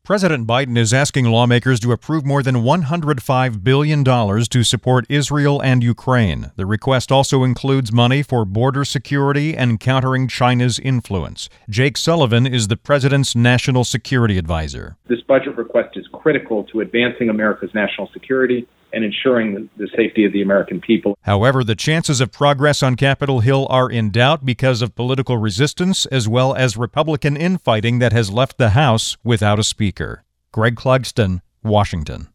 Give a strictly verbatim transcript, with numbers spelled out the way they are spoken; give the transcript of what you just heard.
President Biden is asking lawmakers to approve more than one hundred five billion dollars to support Israel and Ukraine. The request also includes money for border security and countering China's influence. Jake Sullivan is the president's national security advisor. This budget request is critical to advancing America's national security and ensuring the safety of the American people. However, the chances of progress on Capitol Hill are in doubt because of political resistance as well as Republican infighting that has left the House without a speaker. Greg Clugston, Washington.